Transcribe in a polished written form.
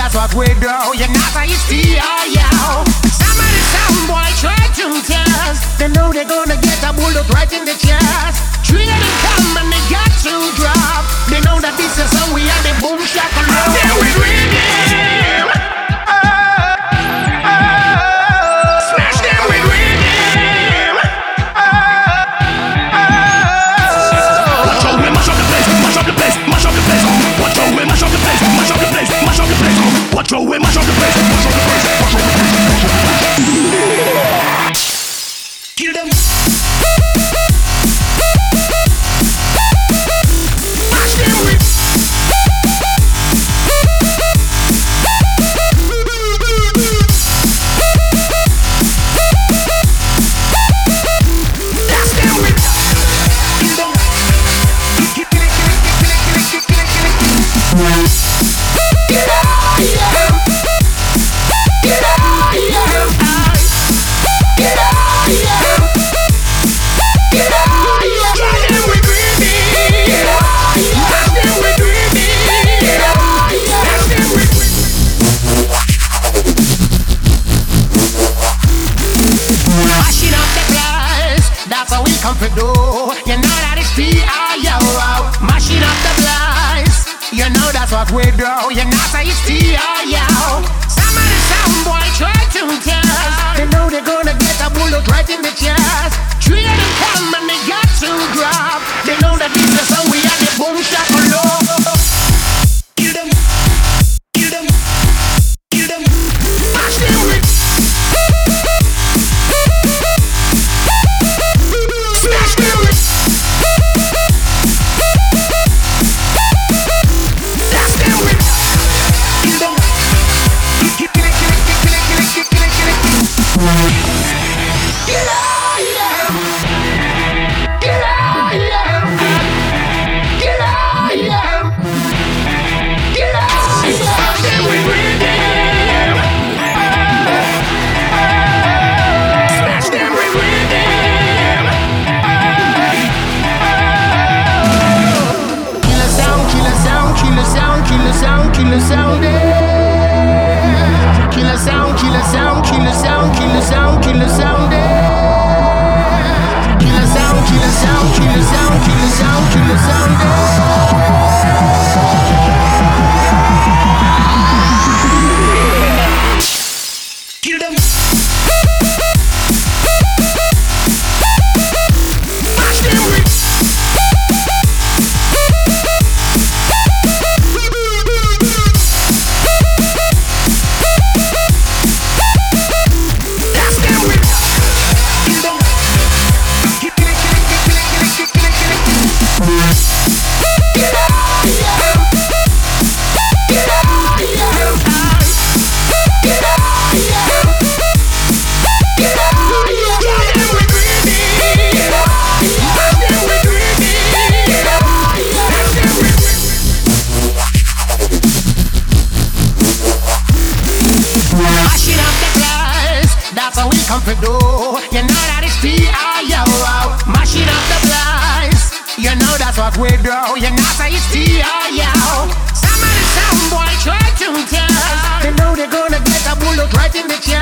that's what we do. You're not a yo. Some of the sound boy try to test. They know they're gonna get a bullet right in the chest. Three of them come and they got to drop. They know that this is how we are the boom shakalaka. Then we rhythm. Smash them with rhythm. Watch out, we mash up the place, mash up the place, mash up the place. Watch out, we mash up the place, mash up the place, mash up the place. Watch out, we mash up the place, mash up the place, mash up the place. Kill them. Mash them with. That's them with. Kill them. Kill it. Get out, yeah. Get out, yeah. Get out, yeah. Get out, yeah. Try them with greedy. Get out, yeah. Touch them with greedy. Get out, yeah. Touch them with greedy. Mashing up the place, that's how we come to do. You know that it's T.I.O. Mashing up the place, you know that's what we do. You know that it's T.I.O. Some of the sound boy try to test. They know they're gonna get a bullet right in the chest. Three of them come and they got to drop. They know that this is how we are the boom shakalaka. Kill them. Kill them. Kill them. Mash them with. Smash them with. That's them with. Kill them. Kill it. Get out, yeah. Get out, yeah. Get out, yeah. Get out, yeah. Smash them with rhythm. Smash them with rhythm. Kill a sound, kill a sound, kill a sound, kill a sound, kill a sound, yeah. Kill a sound, kill a sound, kill a sound, kill a sound, kill a sound, yeah. Kill a sound, kill a sound, kill a sound, kill a sound, kill a sound, yeah. Kill them. Mash them with. That's them with. Kill them. Get out, yeah. Get out, yeah. Get out, yeah. Get out, yeah. Try them with greedy. Get out, yeah. Touch them with greedy. Get out, yeah. Touch them with greedy. Mashing up the place, that's how we come to do. You know that it's T.I.O. Mashing up the place, you know that's what we do. You know that it's T.I.O. Some of the sound boy try to test. They know they're gonna get a bullet right in the chest.